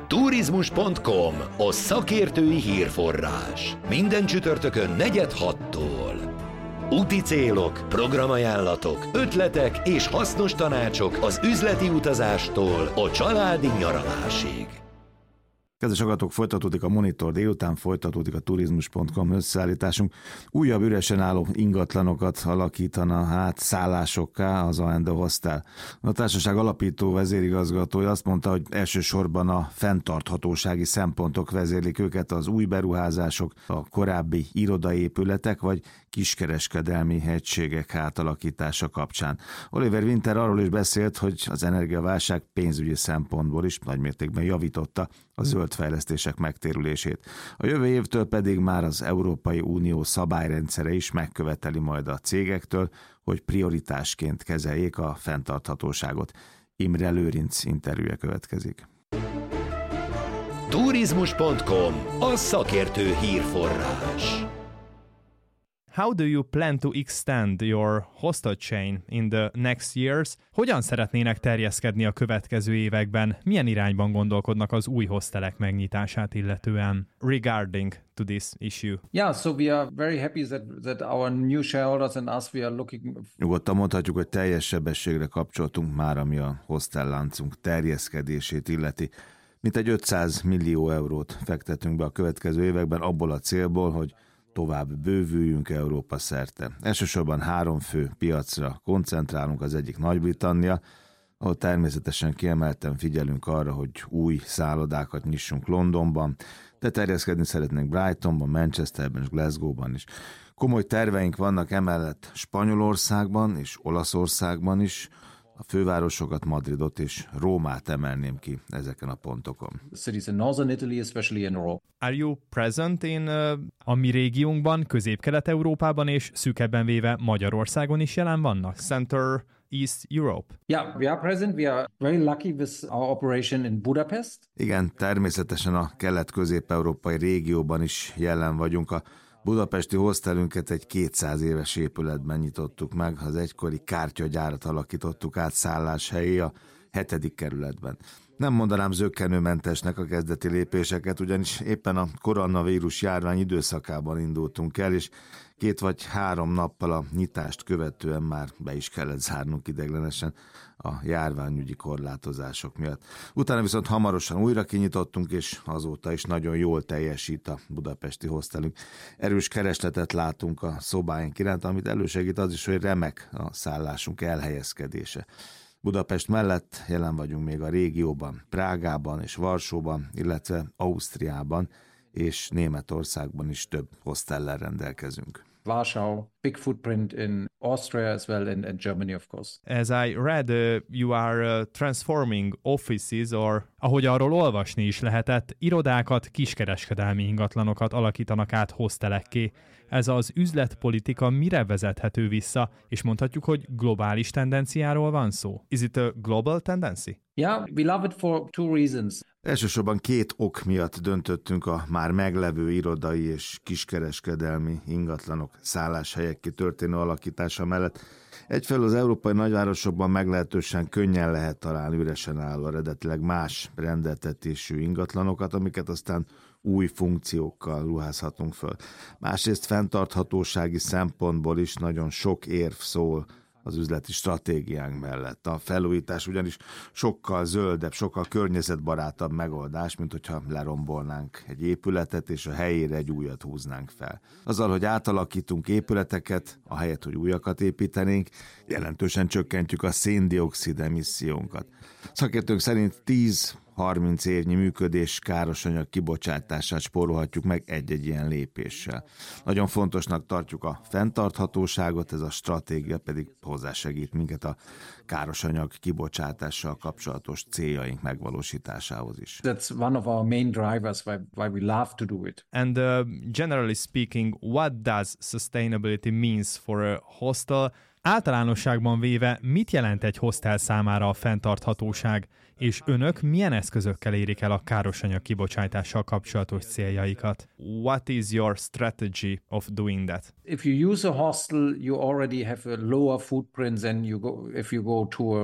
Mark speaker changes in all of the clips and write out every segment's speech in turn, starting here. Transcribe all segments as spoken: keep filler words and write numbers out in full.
Speaker 1: Turizmus pont com, a szakértői hírforrás. Minden csütörtökön negyed hattól. Úti célok, programajánlatok, ötletek és hasznos tanácsok az üzleti utazástól a családi nyaralásig.
Speaker 2: Kedves hallgatók, folytatódik a Monitor délután, folytatódik a Turizmus pont com összeállításunk. Újabb üresen álló ingatlanokat alakítana át szállásokká az A and O Hostel. A társaság alapító vezérigazgatója azt mondta, hogy elsősorban a fenntarthatósági szempontok vezérlik őket, az új beruházások, a korábbi irodaépületek vagy kiskereskedelmi egységek átalakítása kapcsán. Oliver Winter arról is beszélt, hogy az energiaválság pénzügyi szempontból is nagymértékben javította a zöld fejlesztések megtérülését. A jövő évtől pedig már az Európai Unió szabályrendszere is megköveteli majd a cégektől, hogy prioritásként kezeljék a fenntarthatóságot. Imre Lőrinc interjúja következik.
Speaker 1: Turizmus pont com, a szakértő hírforrás.
Speaker 3: How do you plan to extend your hostel chain in the next years? Hogyan szeretnének terjeszkedni a következő években? Milyen irányban gondolkodnak az új hostelek megnyitását illetően? Regarding to this issue.
Speaker 4: Yeah, so we are very happy that that our new shareholders and us we are looking.
Speaker 2: Nyugodtan mondhatjuk, hogy teljes sebességre kapcsoltunk már, ami a hostelláncunk terjeszkedését illeti. Mintegy ötszáz millió eurót fektetünk be a következő években abból a célból, hogy tovább bővüljünk Európa szerte. Elsősorban három fő piacra koncentrálunk, az egyik Nagy-Britannia, ahol természetesen kiemelten figyelünk arra, hogy új szállodákat nyissunk Londonban, de terjeszkedni szeretnénk Brightonban, Manchesterben és Glasgowban is. Komoly terveink vannak emellett Spanyolországban és Olaszországban is, a fővárosokat, Madridot és Rómát emelném ki ezeken a pontokon.
Speaker 4: Cities in northern Italy, especially in Rome.
Speaker 3: Are you present in uh, a mi régiónkban, Közép-Kelet-Európában és szűkebben véve Magyarországon is jelen vannak? Center, East Europe?
Speaker 4: Yeah, we are present. We are very lucky with our operation in Budapest.
Speaker 2: Igen, természetesen a kelet-közép-európai régióban is jelen vagyunk. A budapesti hostelünket egy kétszáz éves épületben nyitottuk meg, az egykori kártyagyárat alakítottuk át szálláshelyé a hetedik kerületben. Nem mondanám zökkenőmentesnek a kezdeti lépéseket, ugyanis éppen a koronavírus járvány időszakában indultunk el, és két vagy három nappal a nyitást követően már be is kellett zárnunk ideiglenesen a járványügyi korlátozások miatt. Utána viszont hamarosan újra kinyitottunk, és azóta is nagyon jól teljesít a budapesti hostelünk. Erős keresletet látunk a szobáink iránt, amit elősegít az is, hogy remek a szállásunk elhelyezkedése. Budapest mellett jelen vagyunk még a régióban, Prágában és Varsóban, illetve Ausztriában és Németországban is több hostellel rendelkezünk.
Speaker 4: Warsaw, big footprint in Austria as well, and, and Germany, of course.
Speaker 3: As I read, uh, you are uh, transforming offices, or ahogy arról olvasni is lehetett, irodákat, kiskereskedelmi ingatlanokat alakítanak át hostelekké. Ez az üzletpolitika mire vezethető vissza, és mondhatjuk, hogy globális tendenciáról van szó? Is it a global tendency?
Speaker 4: Yeah, we love it for two reasons.
Speaker 2: Elsősorban két ok miatt döntöttünk a már meglevő irodai és kiskereskedelmi ingatlanok szálláshelyekké történő alakítása mellett. Egyfelől az európai nagyvárosokban meglehetősen könnyen lehet találni üresen álló, eredetileg más rendeltetésű ingatlanokat, amiket aztán új funkciókkal ruházhatunk föl. Másrészt fenntarthatósági szempontból is nagyon sok érv szól az üzleti stratégiánk mellett. A felújítás ugyanis sokkal zöldebb, sokkal környezetbarátabb megoldás, mint hogyha lerombolnánk egy épületet, és a helyére egy újat húznánk fel. Azzal, hogy átalakítunk épületeket, ahelyett, hogy újakat építenénk, jelentősen csökkentjük a szén-dioxid emissziónkat. Szakértők szerint tíz-harminc évnyi működés káros anyag kibocsátását spórolhatjuk meg egy-egy ilyen lépéssel. Nagyon fontosnak tartjuk a fenntarthatóságot, ez a stratégia pedig hozzásegít minket a káros anyag kibocsátással kapcsolatos céljaink megvalósításához is.
Speaker 4: That's one of our main drivers why, why we love to do it.
Speaker 3: And uh, generally speaking, what does sustainability means for a hostel? Általánosságban véve, mit jelent egy hostel számára a fenntarthatóság, és önök milyen eszközökkel érik el a károsanyag kibocsátással kapcsolatos céljaikat? What is your strategy of doing that?
Speaker 4: If you use a hostel, you already have a lower footprint than you go if you go to a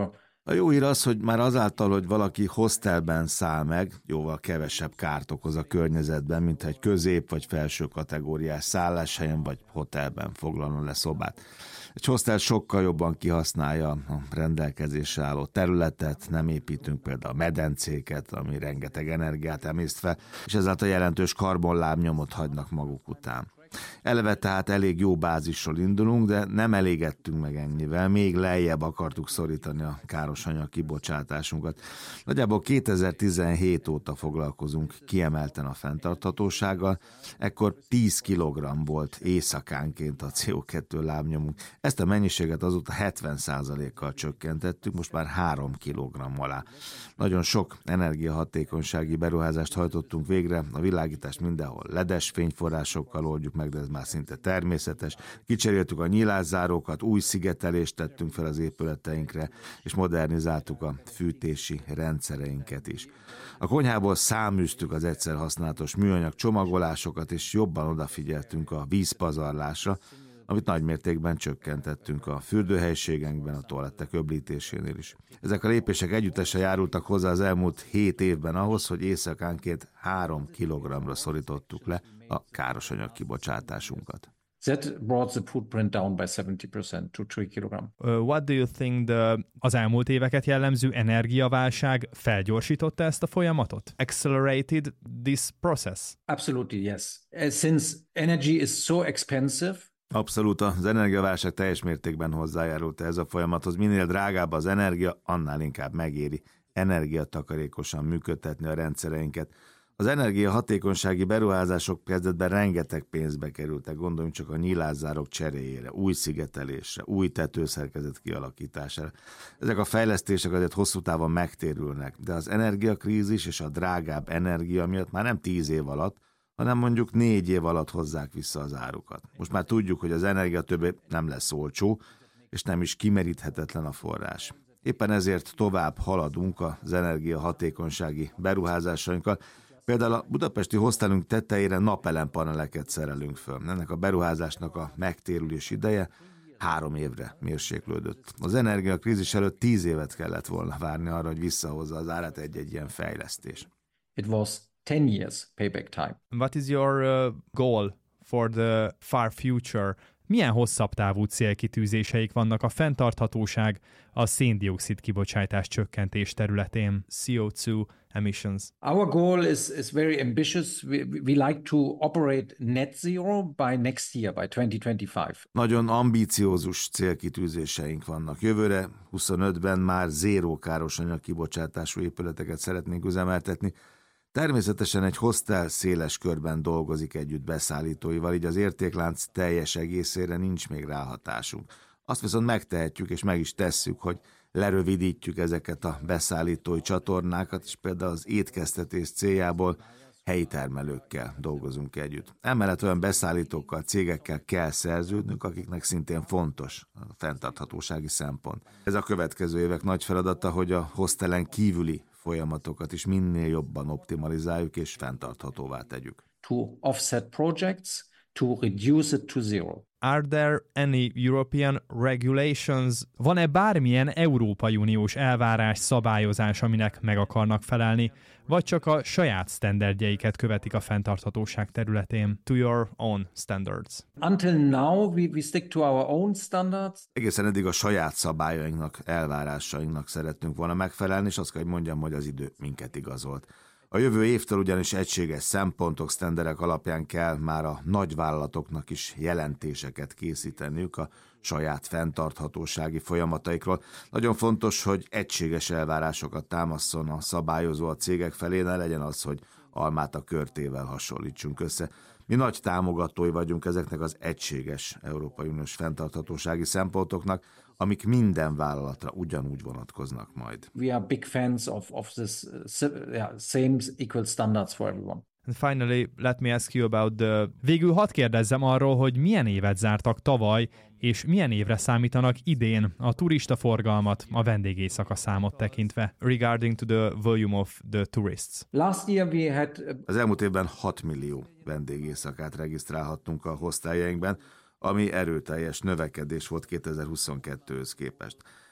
Speaker 2: A jó hír az, hogy már azáltal, hogy valaki hostelben száll meg, jóval kevesebb kárt okoz a környezetben, mint egy közép vagy felső kategóriás szálláshelyen vagy hotelben foglalna le szobát. Egy hostel sokkal jobban kihasználja a rendelkezésre álló területet, nem építünk például medencéket, ami rengeteg energiát emészt fel, és ezáltal jelentős karbonlábnyomot hagynak maguk után. Eleve tehát elég jó bázisról indulunk, de nem elégedtünk meg ennyivel, még lejjebb akartuk szorítani a károsanyag kibocsátásunkat. Nagyjából kétezer-tizenhét óta foglalkozunk kiemelten a fenntarthatósággal, ekkor tíz kilogramm volt éjszakánként a cé o kettő lábnyomunk. Ezt a mennyiséget azóta hetven százalékkal csökkentettük, most már három kilogramm alá. Nagyon sok energiahatékonysági beruházást hajtottunk végre, a világítást mindenhol ledes fényforrásokkal oldjuk meg, de ez már szinte természetes. Kicseréltük a nyilászárókat, új szigetelést tettünk fel az épületeinkre, és modernizáltuk a fűtési rendszereinket is. A konyhából száműztük az egyszer használatos műanyag csomagolásokat, és jobban odafigyeltünk a vízpazarlásra, amit nagymértékben csökkentettünk a fürdőhelyiségünkben, a toalettek öblítésénél is. Ezek a lépések együttesen járultak hozzá az elmúlt hét évben ahhoz, hogy éjszakánként három kilogramra szorítottuk le a károsanyag kibocsátásunkat.
Speaker 4: That brought the footprint down by seventy percent to three kilogram.
Speaker 3: Uh, what do you think the, az elmúlt éveket jellemző energiaválság felgyorsította ezt a folyamatot? Accelerated this process?
Speaker 4: Absolutely, yes. Since energy is so expensive,
Speaker 2: Abszolút, az energiaválság teljes mértékben hozzájárult ez a folyamathoz. Minél drágább az energia, annál inkább megéri energiatakarékosan működtetni a rendszereinket. Az energiahatékonysági beruházások kezdetben rengeteg pénzbe kerültek, gondoljunk csak a nyilászárok cseréjére, új szigetelésre, új tetőszerkezet kialakítására. Ezek a fejlesztések azért hosszú távon megtérülnek, de az energiakrízis és a drágább energia miatt már nem tíz év alatt, hanem mondjuk négy év alatt hozzák vissza az árukat. Most már tudjuk, hogy az energia többé nem lesz olcsó, és nem is kimeríthetetlen a forrás. Éppen ezért tovább haladunk az energiahatékonysági beruházásainkkal. Például a budapesti hostelünk tetejére napelempaneleket szerelünk föl. Ennek a beruházásnak a megtérülés ideje három évre mérséklődött. Az energiakrízis előtt tíz évet kellett volna várni arra, hogy visszahozza az árát egy-egy ilyen fejlesztés.
Speaker 4: It was ten years payback time.
Speaker 3: What is your uh, goal for the far future? Milyen hosszabb távú célkitűzéseik vannak a fenntarthatóság, a széndioxid kibocsátás csökkentés területén, C O two emissions?
Speaker 4: Our goal is, is very ambitious. We, we like to operate net zero by next year, by twenty twenty-five.
Speaker 2: Nagyon ambíciózus célkitűzéseink vannak. Jövőre huszonötben már zéró károsanyag kibocsátású épületeket szeretnénk üzemeltetni. Természetesen egy hostel széles körben dolgozik együtt beszállítóival, így az értéklánc teljes egészére nincs még ráhatásunk. Azt viszont megtehetjük, és meg is tesszük, hogy lerövidítjük ezeket a beszállítói csatornákat, és például az étkeztetés céljából helyi termelőkkel dolgozunk együtt. Emellett olyan beszállítókkal, cégekkel kell szerződnünk, akiknek szintén fontos a fenntarthatósági szempont. Ez a következő évek nagy feladata, hogy a hostelen kívüli folyamatokat is minél jobban optimalizáljuk és fenntarthatóvá tegyük.
Speaker 4: To offset projects, to reduce it to zero.
Speaker 3: Are there any European regulations? Van-e bármilyen Európai Uniós elvárás, szabályozás, aminek meg akarnak felelni, vagy csak a saját sztenderdjeiket követik a fenntarthatóság területén? To your own standards.
Speaker 4: Until now, we, we stick to our own standards.
Speaker 2: Egészen eddig a saját szabályainknak, elvárásainknak szerettünk volna megfelelni, és azt kell, hogy mondjam, hogy az idő minket igazolt. A jövő évtől ugyanis egységes szempontok, sztenderek alapján kell már a nagyvállalatoknak is jelentéseket készíteniük a saját fenntarthatósági folyamataikról. Nagyon fontos, hogy egységes elvárásokat támaszson a szabályozó a cégek felé, ne legyen az, hogy almát a körtével hasonlítsunk össze. Mi nagy támogatói vagyunk ezeknek az egységes Európai Uniós fenntarthatósági szempontoknak, amik minden vállalatra ugyanúgy vonatkoznak majd.
Speaker 4: We are big fans of, of this uh, yeah, same equal standards for everyone.
Speaker 3: And finally, let me ask you about the... Végül hadd kérdezzem arról, hogy milyen évet zártak tavaly, és milyen évre számítanak idén a turista forgalmat, a vendégéjszaka számot tekintve, regarding to the volume of the tourists.
Speaker 4: Last year we had...
Speaker 2: Az elmúlt évben hat millió vendégéjszakát regisztrálhattunk a hosteljeinkben, ami erőteljes növekedés volt kétezer-huszonkettőhöz képest.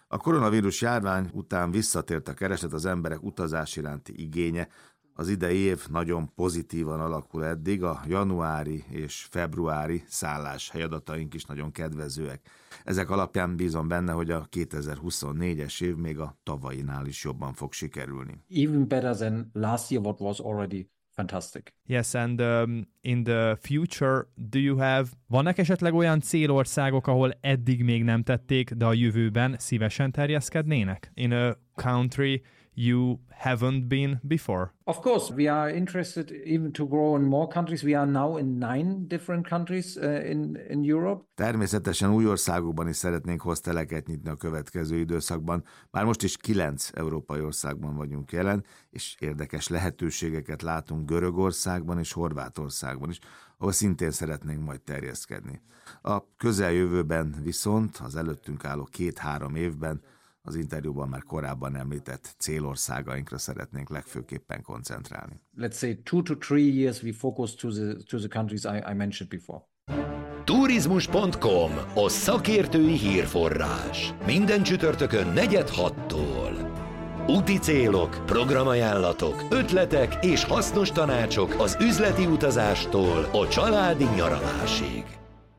Speaker 2: A koronavírus járvány után visszatért a kereslet, az emberek utazás iránti igénye. Az idei év nagyon pozitívan alakul eddig, a januári és februári szálláshely adataink is nagyon kedvezőek. Ezek alapján bízom benne, hogy a kétezer-huszonnégyes év még a tavainál is jobban fog sikerülni.
Speaker 4: Even better than last year, what was already fantastic.
Speaker 3: Yes, and um, in the future, do you have... Vannak esetleg olyan célországok, ahol eddig még nem tették, de a jövőben szívesen terjeszkednének? In a country you haven't been before?
Speaker 4: Of course, we are interested even to grow in more countries. We are now in nine different countries uh, in, in Europe.
Speaker 2: Természetesen új országokban is szeretnénk hosteleket nyitni a következő időszakban. Már most is kilenc európai országban vagyunk jelen, és érdekes lehetőségeket látunk Görögországban és Horvátországban is, ahol szintén szeretnénk majd terjeszkedni. A közeljövőben viszont az előttünk álló két-három évben az interjúban már korábban említett célországainkra szeretnénk legfőképpen koncentrálni.
Speaker 4: Let's say two to three years we focus to the, to the countries I, I mentioned before.
Speaker 1: Turizmus pont com, a szakértői hírforrás. Minden csütörtökön negyed hattól. Úti célok, programajánlatok, ötletek és hasznos tanácsok az üzleti utazástól a családi nyaralásig.